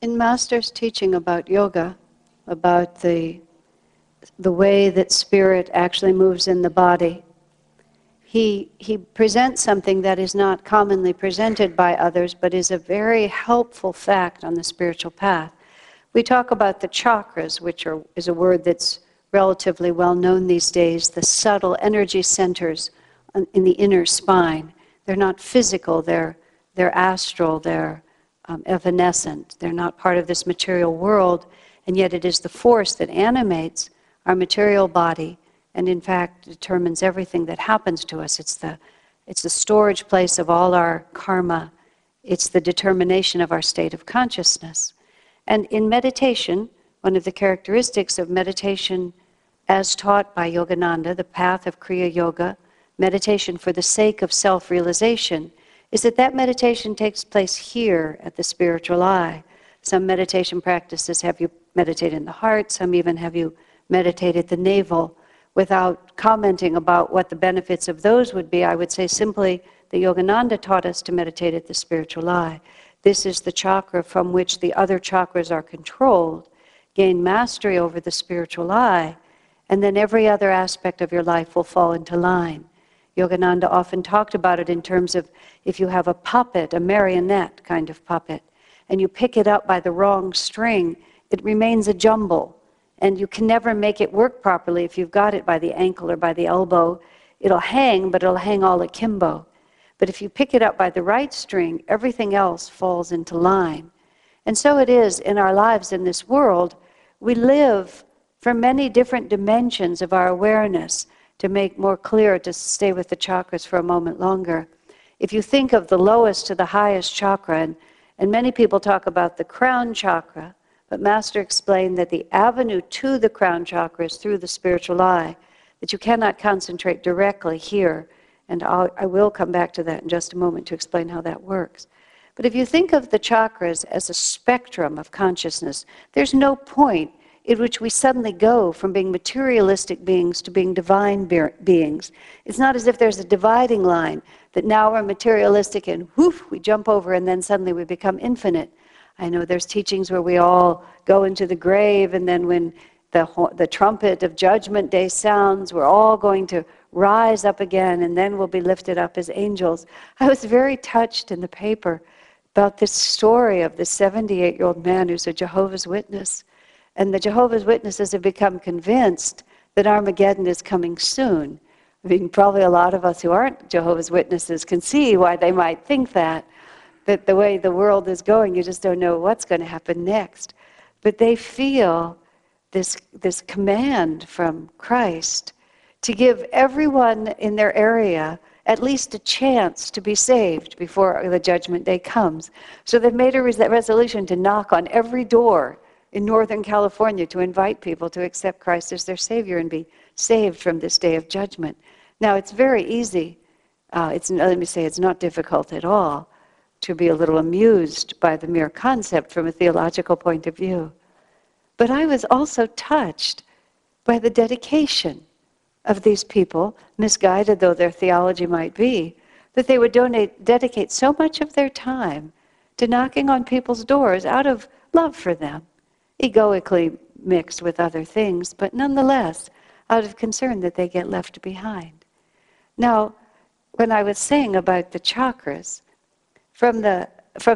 In Master's teaching about yoga, about the way that spirit actually moves in the body, he presents something that is not commonly presented by others, but is a very helpful fact on the spiritual path. We talk about the chakras, which is a word that's relatively well known these days, the subtle energy centers in the inner spine. They're not physical, they're astral, they're evanescent. They're not part of this material world, and yet it is the force that animates our material body and in fact determines everything that happens to us. It's the storage place of all our karma. It's the determination of our state of consciousness. And in meditation, one of the characteristics of meditation as taught by Yogananda, the path of Kriya Yoga, meditation for the sake of self-realization, is that meditation takes place here at the spiritual eye. Some meditation practices have you meditate in the heart, some even have you meditate at the navel. Without commenting about what the benefits of those would be, I would say simply that Yogananda taught us to meditate at the spiritual eye. This is the chakra from which the other chakras are controlled. Gain mastery over the spiritual eye, and then every other aspect of your life will fall into line. Yogananda often talked about it in terms of if you have a puppet, a marionette kind of puppet, and you pick it up by the wrong string, it remains a jumble. And you can never make it work properly if you've got it by the ankle or by the elbow. It'll hang, but it'll hang all akimbo. But if you pick it up by the right string, everything else falls into line. And so it is in our lives in this world. We live for many different dimensions of our awareness. To make more clear, to stay with the chakras for a moment longer. If you think of the lowest to the highest chakra, and many people talk about the crown chakra, but Master explained that the avenue to the crown chakra is through the spiritual eye, that you cannot concentrate directly here. And I will come back to that in just a moment to explain how that works. But if you think of the chakras as a spectrum of consciousness, there's no point in which we suddenly go from being materialistic beings to being divine beings. It's not as if there's a dividing line, that now we're materialistic and whoof, we jump over and then suddenly we become infinite. I know there's teachings where we all go into the grave, and then when the trumpet of Judgment Day sounds, we're all going to rise up again, and then we'll be lifted up as angels. I was very touched in the paper about this story of this 78-year-old man who's a Jehovah's Witness. And the Jehovah's Witnesses have become convinced that Armageddon is coming soon. I mean, probably a lot of us who aren't Jehovah's Witnesses can see why they might think that the way the world is going, you just don't know what's going to happen next. But they feel this command from Christ to give everyone in their area at least a chance to be saved before the Judgment Day comes. So they've made a resolution to knock on every door in Northern California to invite people to accept Christ as their Savior and be saved from this day of judgment. Now, it's very easy. Let me say, it's not difficult at all to be a little amused by the mere concept from a theological point of view. But I was also touched by the dedication of these people, misguided though their theology might be, that they would dedicate so much of their time to knocking on people's doors out of love for them, egoically mixed with other things, but nonetheless out of concern that they get left behind. Now, when I was saying about the chakras, from the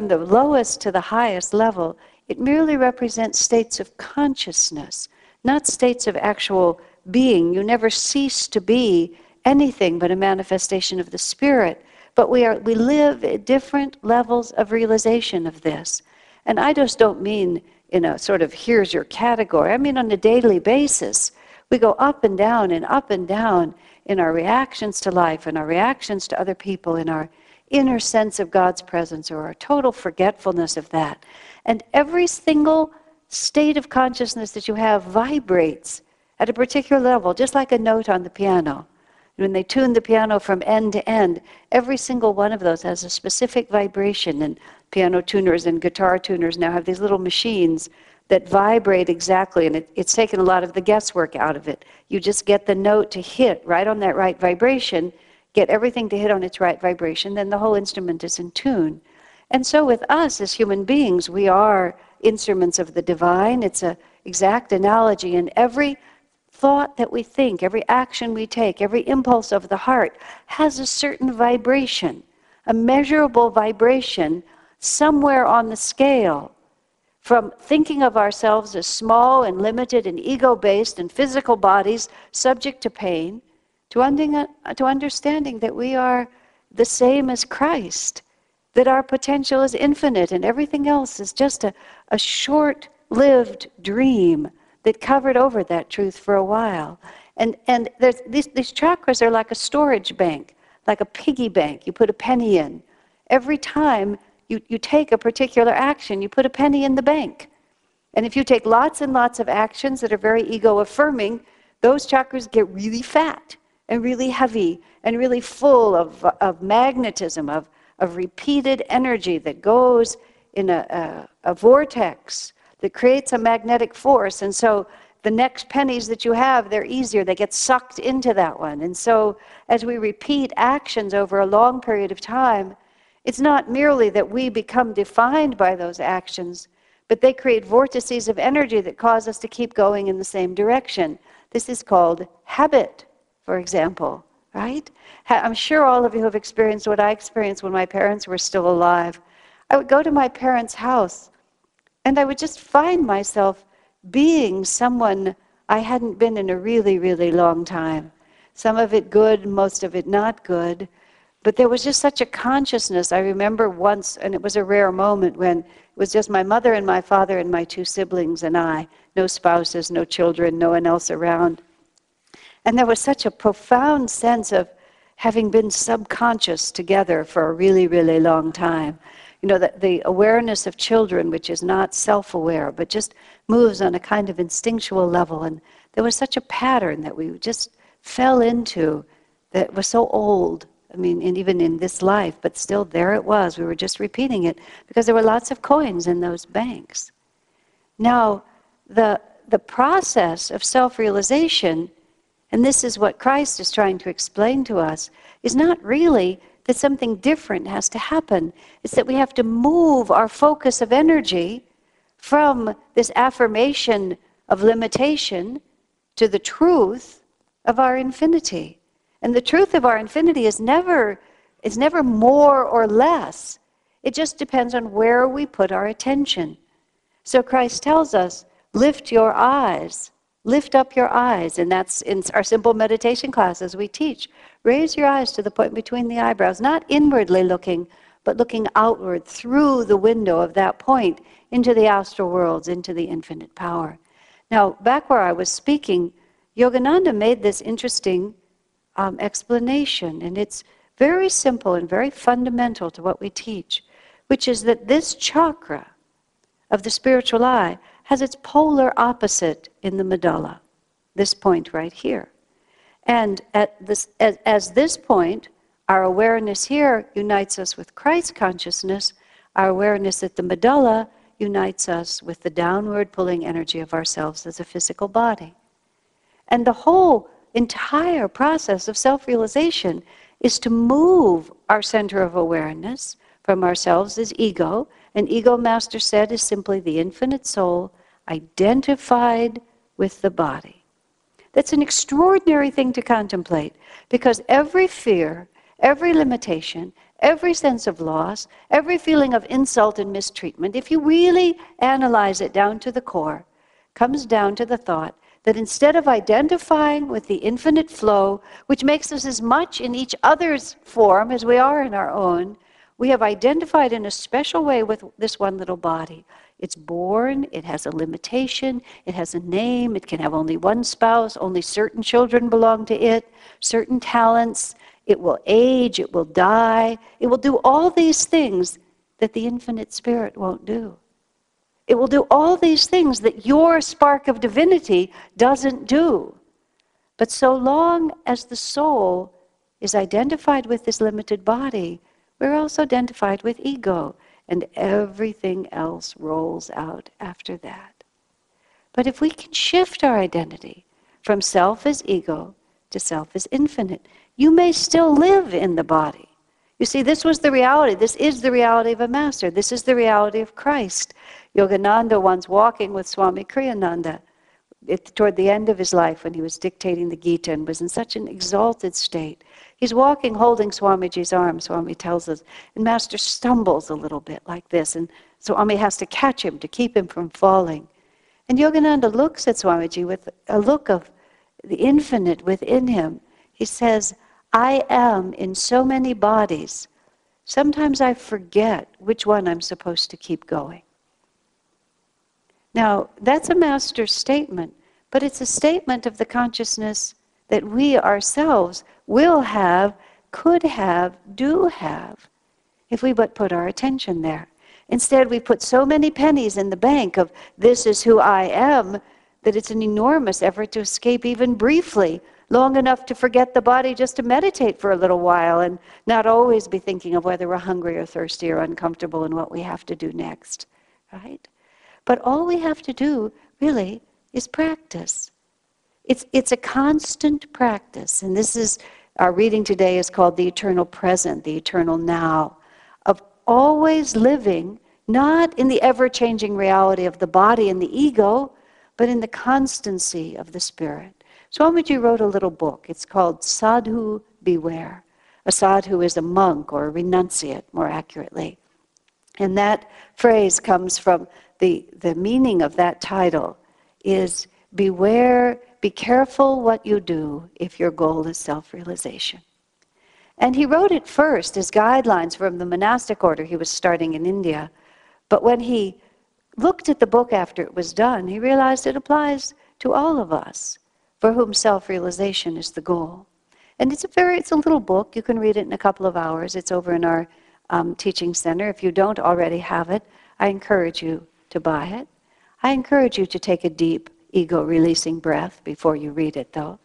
lowest to the highest level, it merely represents states of consciousness, not states of actual being. You never cease to be anything but a manifestation of the Spirit, but we live at different levels of realization of this. And I just don't mean in a sort of here's your category. I mean on a daily basis. We go up and down in our reactions to life, in our reactions to other people, in our inner sense of God's presence, or our total forgetfulness of that. And every single state of consciousness that you have vibrates at a particular level, just like a note on the piano. When they tune the piano from end to end, every single one of those has a specific vibration, and piano tuners and guitar tuners now have these little machines that vibrate exactly, and it's taken a lot of the guesswork out of it. You just get the note to hit right on that right vibration, get everything to hit on its right vibration, then the whole instrument is in tune. And so with us as human beings, we are instruments of the divine. It's an exact analogy. And every thought that we think, every action we take, every impulse of the heart has a certain vibration, a measurable vibration somewhere on the scale. From thinking of ourselves as small and limited and ego-based and physical bodies subject to pain, to understanding that we are the same as Christ, that our potential is infinite and everything else is just a short-lived dream that covered over that truth for a while. And there's, these chakras are like a storage bank, like a piggy bank. You put a penny in. Every time you take a particular action, you put a penny in the bank. And if you take lots and lots of actions that are very ego-affirming, those chakras get really fat and really heavy and really full of magnetism, of repeated energy that goes in a vortex that creates a magnetic force. And so the next pennies that you have, they're easier. They get sucked into that one. And so as we repeat actions over a long period of time, it's not merely that we become defined by those actions, but they create vortices of energy that cause us to keep going in the same direction. This is called habit, for example, right? I'm sure all of you have experienced what I experienced when my parents were still alive. I would go to my parents' house, and I would just find myself being someone I hadn't been in a really, really long time. Some of it good, most of it not good. But there was just such a consciousness. I remember once, and it was a rare moment, when it was just my mother and my father and my two siblings and I. No spouses, no children, no one else around. And there was such a profound sense of having been subconscious together for a really, really long time. You know, the awareness of children, which is not self-aware, but just moves on a kind of instinctual level. And there was such a pattern that we just fell into that was so old. I mean, and even in this life, but still there it was. We were just repeating it because there were lots of coins in those banks. Now, the process of self-realization, and this is what Christ is trying to explain to us, is not really that something different has to happen. It's that we have to move our focus of energy from this affirmation of limitation to the truth of our infinity. And the truth of our infinity is never more or less. It just depends on where we put our attention. So Christ tells us, lift your eyes, lift up your eyes. And that's in our simple meditation classes we teach. Raise your eyes to the point between the eyebrows, not inwardly looking, but looking outward through the window of that point into the astral worlds, into the infinite power. Now, back where I was speaking, Yogananda made this interesting explanation, and it's very simple and very fundamental to what we teach, which is that this chakra of the spiritual eye has its polar opposite in the medulla, this point right here. And at this, as this point, our awareness here unites us with Christ consciousness, our awareness at the medulla unites us with the downward pulling energy of ourselves as a physical body. And the whole entire process of self-realization is to move our center of awareness from ourselves as ego. And ego, Master said, is simply the infinite soul identified with the body. That's an extraordinary thing to contemplate, because every fear, every limitation, every sense of loss, every feeling of insult and mistreatment, if you really analyze it down to the core, comes down to the thought that instead of identifying with the infinite flow, which makes us as much in each other's form as we are in our own, we have identified in a special way with this one little body. It's born, it has a limitation, it has a name, it can have only one spouse, only certain children belong to it, certain talents, it will age, it will die, it will do all these things that the infinite spirit won't do. It will do all these things that your spark of divinity doesn't do. But so long as the soul is identified with this limited body, we're also identified with ego, and everything else rolls out after that. But if we can shift our identity from self as ego to self as infinite, you may still live in the body. You see, this was the reality. This is the reality of a master. This is the reality of Christ. Yogananda once walking with Swami Kriyananda toward the end of his life when he was dictating the Gita and was in such an exalted state. He's walking holding Swamiji's arm, Swami tells us, and Master stumbles a little bit like this, and Swami has to catch him to keep him from falling. And Yogananda looks at Swamiji with a look of the infinite within him. He says, I am in so many bodies, sometimes I forget which one I'm supposed to keep going. Now, that's a master's statement, but it's a statement of the consciousness that we ourselves will have, could have, do have, if we but put our attention there. Instead, we put so many pennies in the bank of this is who I am, that it's an enormous effort to escape even briefly, long enough to forget the body just to meditate for a little while and not always be thinking of whether we're hungry or thirsty or uncomfortable and what we have to do next, right? But all we have to do, really, is practice. It's a constant practice, and this is, our reading today is called the eternal present, the eternal now, of always living, not in the ever-changing reality of the body and the ego, but in the constancy of the spirit. Swamiji wrote a little book. It's called Sadhu Beware. A sadhu is a monk or a renunciate, more accurately. And that phrase comes from the meaning of that title is beware, be careful what you do if your goal is self-realization. And he wrote it first as guidelines from the monastic order he was starting in India. But when he looked at the book after it was done, he realized it applies to all of us for whom self-realization is the goal. And it's a little book. You can read it in a couple of hours. It's over in our teaching center. If you don't already have it, I encourage you to buy it. I encourage you to take a deep ego-releasing breath before you read it, though.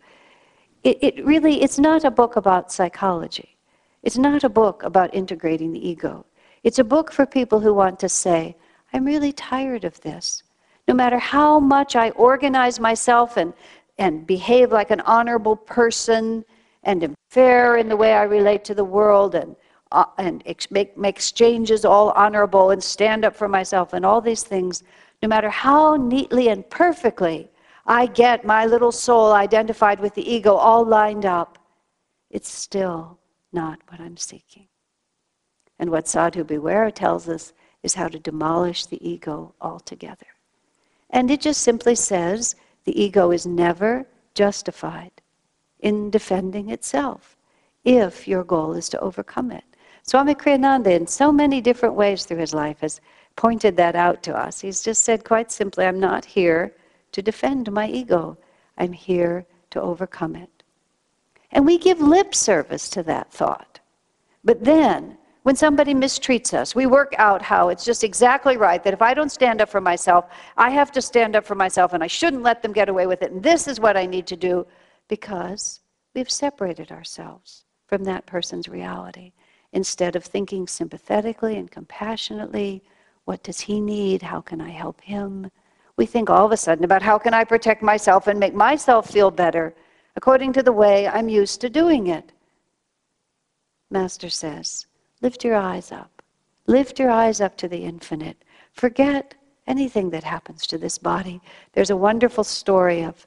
It's not a book about psychology. It's not a book about integrating the ego. It's a book for people who want to say, I'm really tired of this. No matter how much I organize myself and behave like an honorable person and am fair in the way I relate to the world and make exchanges all honorable and stand up for myself and all these things, no matter how neatly and perfectly I get my little soul identified with the ego all lined up, it's still not what I'm seeking. And what Sadhu Beware tells us is how to demolish the ego altogether. And it just simply says the ego is never justified in defending itself if your goal is to overcome it. Swami Kriyananda, in so many different ways through his life, has pointed that out to us. He's just said quite simply, I'm not here to defend my ego. I'm here to overcome it. And we give lip service to that thought. But then, when somebody mistreats us, we work out how it's just exactly right that if I don't stand up for myself, I have to stand up for myself and I shouldn't let them get away with it. And this is what I need to do because we've separated ourselves from that person's reality. Instead of thinking sympathetically and compassionately, what does he need? How can I help him? We think all of a sudden about how can I protect myself and make myself feel better according to the way I'm used to doing it. Master says, lift your eyes up. Lift your eyes up to the infinite. Forget anything that happens to this body. There's a wonderful story of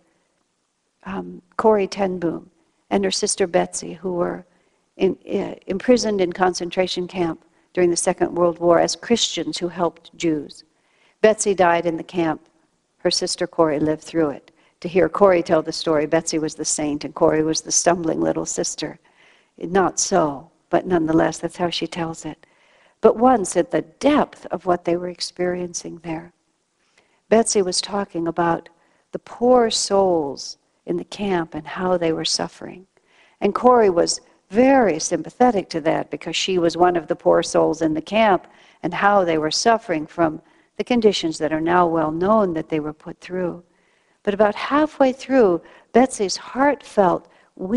Corrie ten Boom and her sister Betsy, who were imprisoned in concentration camp during the Second World War as Christians who helped Jews. Betsy died in the camp. Her sister Corrie lived through it. To hear Corrie tell the story, Betsy was the saint and Corrie was the stumbling little sister. Not so, but nonetheless, that's how she tells it. But once, at the depth of what they were experiencing there, Betsy was talking about the poor souls in the camp and how they were suffering. And Corrie was very sympathetic to that because she was one of the poor souls in the camp and how they were suffering from the conditions that are now well known that they were put through. But about halfway through, Betsy's heartfelt,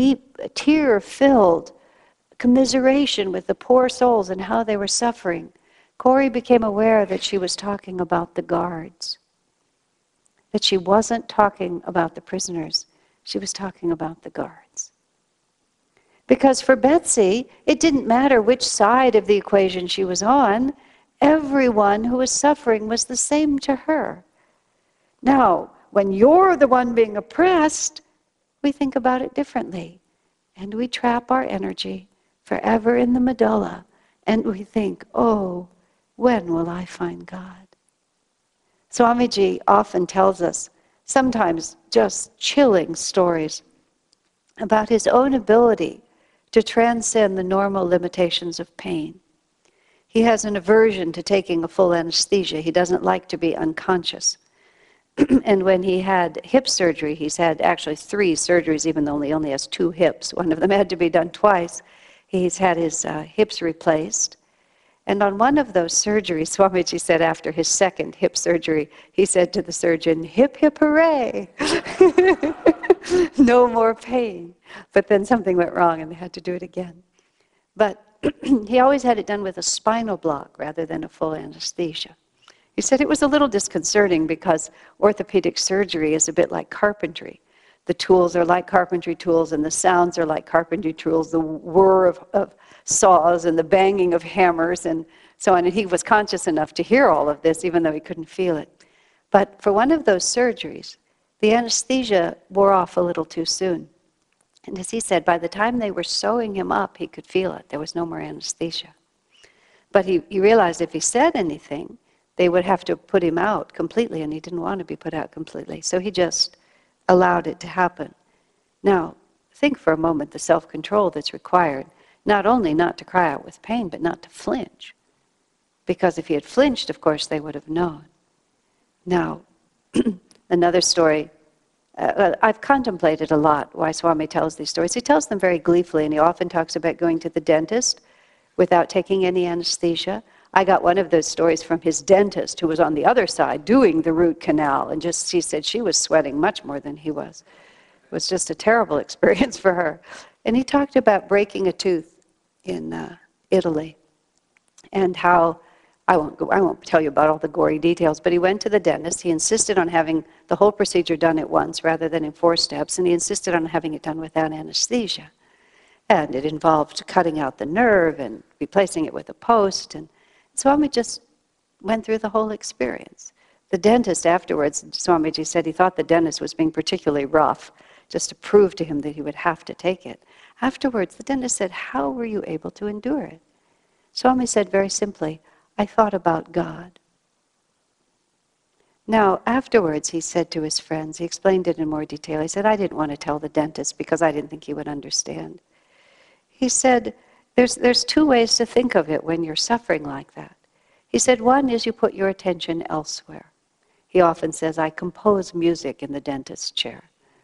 tear-filled commiseration with the poor souls and how they were suffering, Corrie became aware that she was talking about the guards, that she wasn't talking about the prisoners, she was talking about the guards. Because for Betsy, it didn't matter which side of the equation she was on. everyone who was suffering was the same to her. Now, when you're the one being oppressed, we think about it differently. And we trap our energy forever in the medulla. And we think, oh, when will I find God? Swamiji often tells us, sometimes just chilling stories, about his own ability to transcend the normal limitations of pain. He has an aversion to taking a full anesthesia. He doesn't like to be unconscious. And when he had hip surgery, he's had actually 3 surgeries, even though he only has 2 hips. One of them had to be done twice. He's had his hips replaced. And on one of those surgeries, Swamiji said after his 2nd hip surgery, he said to the surgeon, "Hip, hip, hooray!" No more pain. But then something went wrong and they had to do it again. But he always had it done with a spinal block rather than a full anesthesia. He said it was a little disconcerting because orthopedic surgery is a bit like carpentry. The tools are like carpentry tools and the sounds are like carpentry tools, the whir of saws and the banging of hammers and so on. And he was conscious enough to hear all of this even though he couldn't feel it. But for one of those surgeries, the anesthesia wore off a little too soon. And as he said, by the time they were sewing him up, he could feel it. There was no more anesthesia. But he realized if he said anything, they would have to put him out completely, and he didn't want to be put out completely. So he just allowed it to happen. Now, think for a moment the self-control that's required, not only not to cry out with pain, but not to flinch. Because if he had flinched, of course, they would have known. Now, another story. I've contemplated a lot why Swami tells these stories. He tells them very gleefully, and he often talks about going to the dentist without taking any anesthesia. I got one of those stories from his dentist, who was on the other side doing the root canal, and she said she was sweating much more than he was. It was just a terrible experience for her. And he talked about breaking a tooth in Italy, and how I won't tell you about all the gory details, but he went to the dentist. He insisted on having the whole procedure done at once rather than in 4 steps, and he insisted on having it done without anesthesia. And it involved cutting out the nerve and replacing it with a post. And Swami just went through the whole experience. The dentist afterwards, Swamiji said he thought the dentist was being particularly rough, just to prove to him that he would have to take it. Afterwards, the dentist said, "How were you able to endure it?" Swami said very simply, "I thought about God." Now, afterwards, he said to his friends, he explained it in more detail. He said, "I didn't want to tell the dentist because I didn't think he would understand." He said, there's 2 ways to think of it when you're suffering like that. He said, one is you put your attention elsewhere. He often says, "I compose music in the dentist's chair."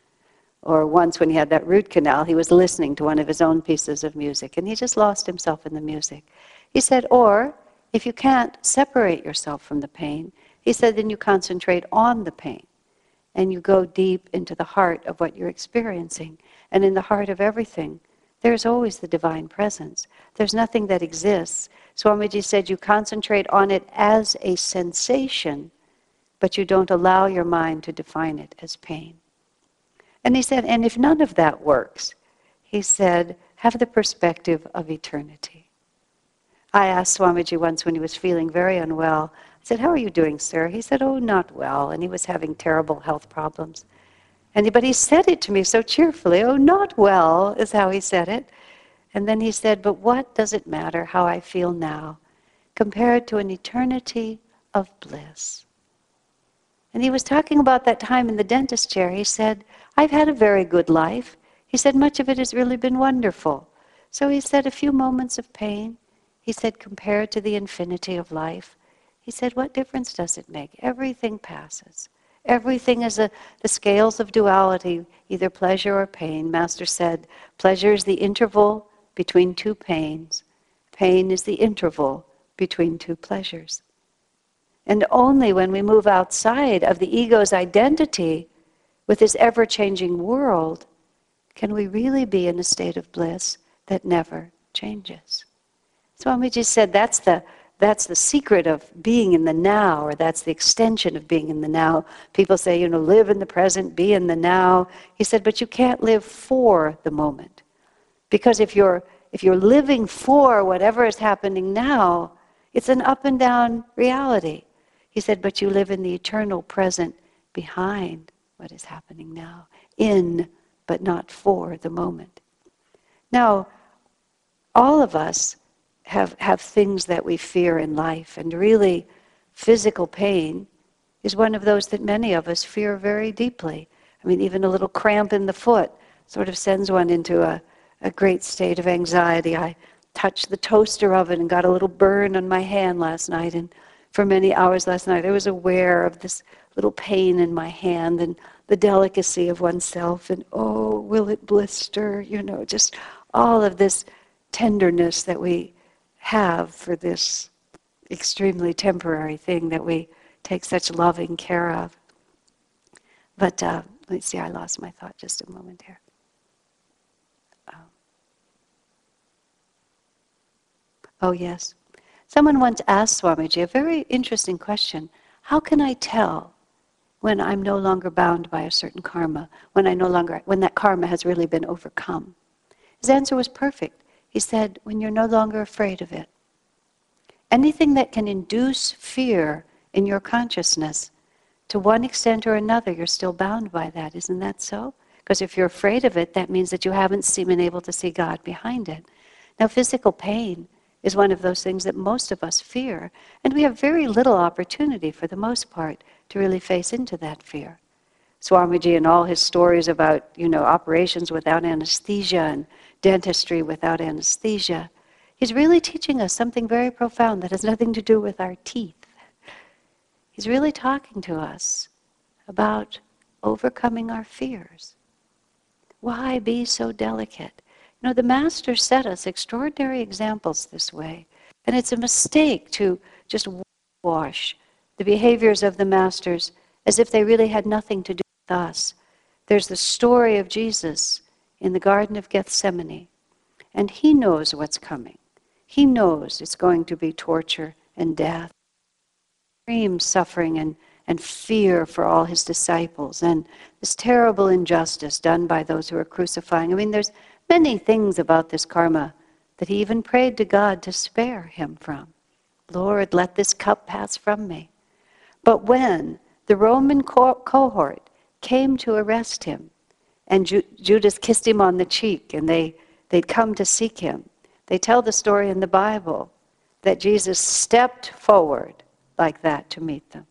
Or once when he had that root canal, he was listening to one of his own pieces of music, and he just lost himself in the music. He said, or if you can't separate yourself from the pain, he said, then you concentrate on the pain, and you go deep into the heart of what you're experiencing. And in the heart of everything, there's always the divine presence. There's nothing that exists. Swamiji said you concentrate on it as a sensation, but you don't allow your mind to define it as pain. And he said, and if none of that works, he said, have the perspective of eternity. I asked Swamiji once when he was feeling very unwell, I said, "How are you doing, sir?" He said, "Oh, not well," and he was having terrible health problems. But he said it to me so cheerfully, "Oh, not well," is how he said it. And then he said, "But what does it matter how I feel now compared to an eternity of bliss?" And he was talking about that time in the dentist chair. He said, "I've had a very good life." He said, "Much of it has really been wonderful." So he said, "A few moments of pain," he said, "compared to the infinity of life." He said, "What difference does it make? Everything passes. Everything is the scales of duality, either pleasure or pain." Master said, pleasure is the interval between 2 pains. Pain is the interval between 2 pleasures. And only when we move outside of the ego's identity with this ever-changing world can we really be in a state of bliss that never changes. Swamiji said that's the secret of being in the now, or that's the extension of being in the now. People say, live in the present, be in the now. He said, but you can't live for the moment. Because if you're living for whatever is happening now, It's an up and down reality. He said, but you live in the eternal present behind what is happening now, in but not for the moment. Now, all of us have things that we fear in life, and really physical pain is one of those that many of us fear very deeply. I mean, even a little cramp in the foot sort of sends one into a great state of anxiety. I touched the toaster oven and got a little burn on my hand last night, and for many hours last night I was aware of this little pain in my hand and the delicacy of oneself, and oh, will it blister? You know, just all of this tenderness that we have for this extremely temporary thing that we take such loving care of. But let's see, I lost my thought just a moment here. Oh yes. Someone once asked Swamiji a very interesting question. How can I tell when I'm no longer bound by a certain karma, when that karma has really been overcome? His answer was perfect. He said, when you're no longer afraid of it. Anything that can induce fear in your consciousness, to one extent or another, you're still bound by that. Isn't that so? Because if you're afraid of it, that means that you haven't been able to see God behind it. Now, physical pain is one of those things that most of us fear, and we have very little opportunity, for the most part, to really face into that fear. Swamiji, in all his stories about, operations without anesthesia and dentistry without anesthesia, he's really teaching us something very profound that has nothing to do with our teeth. He's really talking to us about overcoming our fears. Why be so delicate? The Master set us extraordinary examples this way. And it's a mistake to just wash the behaviors of the Masters as if they really had nothing to do with us. There's the story of Jesus in the Garden of Gethsemane. And he knows what's coming. He knows it's going to be torture and death, extreme suffering and fear for all his disciples, and this terrible injustice done by those who are crucifying. I mean, there's many things about this karma that he even prayed to God to spare him from. Lord, let this cup pass from me. But when the Roman cohort came to arrest him, and Judas kissed him on the cheek, and they'd come to seek him, they tell the story in the Bible that Jesus stepped forward like that to meet them.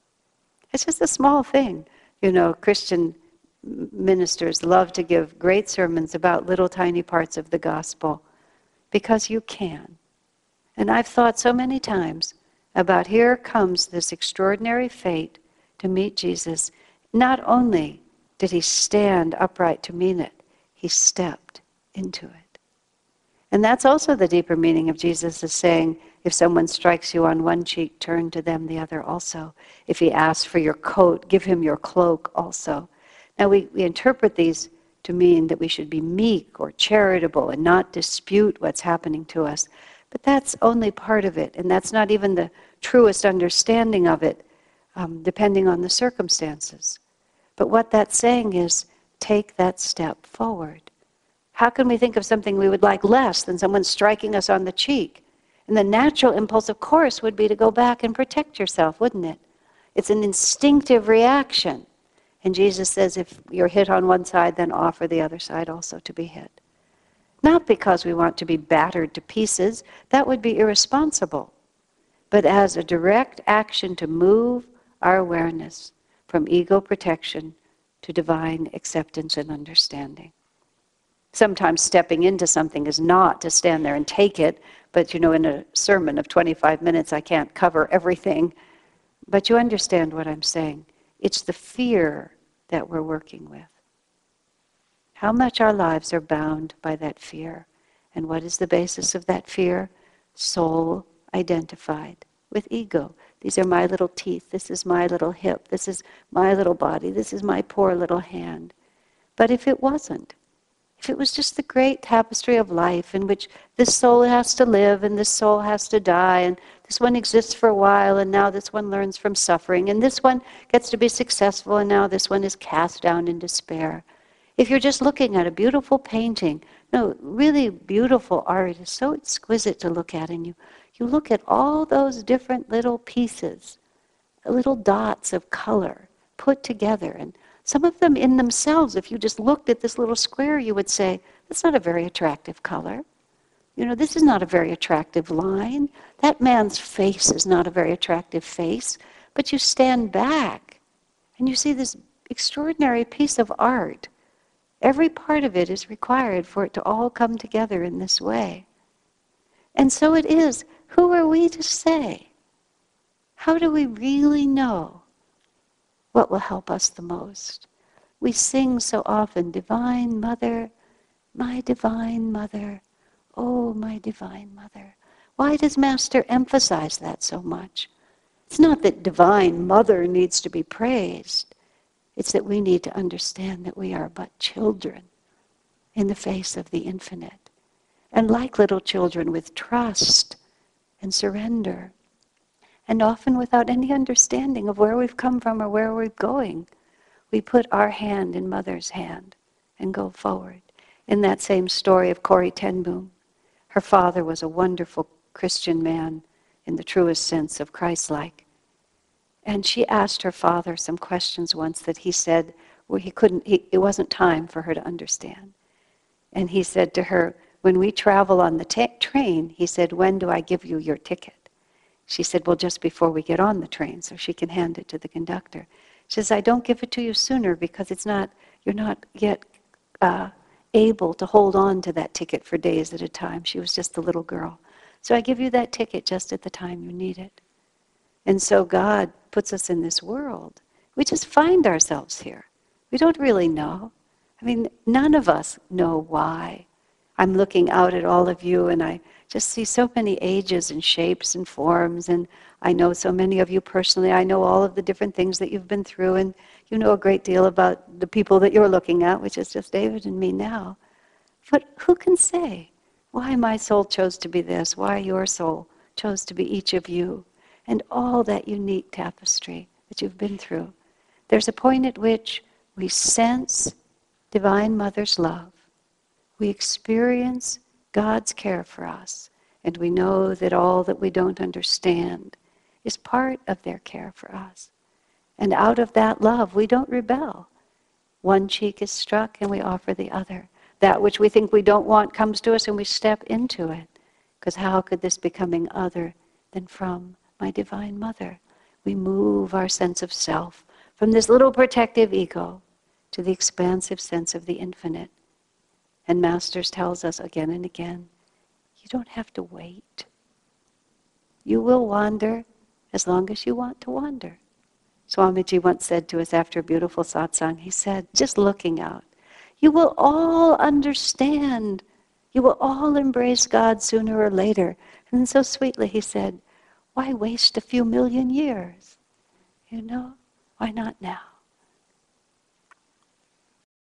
It's just a small thing. Christian ministers love to give great sermons about little tiny parts of the gospel because you can. And I've thought so many times about here comes this extraordinary fate to meet Jesus. Not only did he stand upright to meet it, he stepped into it. And that's also the deeper meaning of Jesus is saying, if someone strikes you on one cheek, turn to them the other also. If he asks for your coat, give him your cloak also. Now we interpret these to mean that we should be meek or charitable and not dispute what's happening to us. But that's only part of it, and that's not even the truest understanding of it, depending on the circumstances. But what that's saying is, take that step forward. How can we think of something we would like less than someone striking us on the cheek? And the natural impulse, of course, would be to go back and protect yourself, wouldn't it? It's an instinctive reaction. And Jesus says, if you're hit on one side, then offer the other side also to be hit. Not because we want to be battered to pieces, that would be irresponsible, but as a direct action to move our awareness from ego protection to divine acceptance and understanding. Sometimes stepping into something is not to stand there and take it, but in a sermon of 25 minutes I can't cover everything. But you understand what I'm saying. It's the fear that we're working with. How much our lives are bound by that fear. And what is the basis of that fear? Soul identified with ego. These are my little teeth. This is my little hip. This is my little body. This is my poor little hand. But if it wasn't, if it was just the great tapestry of life in which this soul has to live and this soul has to die, and this one exists for a while and now this one learns from suffering, and this one gets to be successful and now this one is cast down in despair. If you're just looking at a beautiful painting, no, really beautiful art is so exquisite to look at, and you look at all those different little pieces, little dots of color put together, and some of them in themselves, if you just looked at this little square, you would say, that's not a very attractive color. You know, this is not a very attractive line. That man's face is not a very attractive face. But you stand back and you see this extraordinary piece of art. Every part of it is required for it to all come together in this way. And so it is. Who are we to say? How do we really know what will help us the most? We sing so often, Divine Mother, my Divine Mother, oh, my Divine Mother. Why does Master emphasize that so much? It's not that Divine Mother needs to be praised. It's that we need to understand that we are but children in the face of the infinite. And like little children, with trust and surrender, and often without any understanding of where we've come from or where we're going, we put our hand in Mother's hand and go forward. In that same story of Corrie ten Boom, her father was a wonderful Christian man in the truest sense of Christ-like. And she asked her father some questions once that he said, well, it wasn't time for her to understand. And he said to her, when we travel on the train, he said, when do I give you your ticket? She said, well, just before we get on the train, so she can hand it to the conductor. She says, I don't give it to you sooner because you're not yet able to hold on to that ticket for days at a time. She was just a little girl. So I give you that ticket just at the time you need it. And so God puts us in this world. We just find ourselves here. We don't really know. I mean, none of us know why. I'm looking out at all of you and I just see so many ages and shapes and forms, and I know so many of you personally. I know all of the different things that you've been through, and you know a great deal about the people that you're looking at, which is just David and me now. But who can say why my soul chose to be this, why your soul chose to be each of you, and all that unique tapestry that you've been through? There's a point at which we sense Divine Mother's love. We experience God's care for us, and we know that all that we don't understand is part of their care for us. And out of that love, we don't rebel. One cheek is struck and we offer the other. That which we think we don't want comes to us and we step into it. Because how could this be coming other than from my Divine Mother? We move our sense of self from this little protective ego to the expansive sense of the infinite. And Masters tells us again and again, you don't have to wait. You will wander as long as you want to wander. Swamiji once said to us after a beautiful satsang, he said, just looking out, you will all understand. You will all embrace God sooner or later. And then so sweetly he said, why waste a few million years? You know, why not now?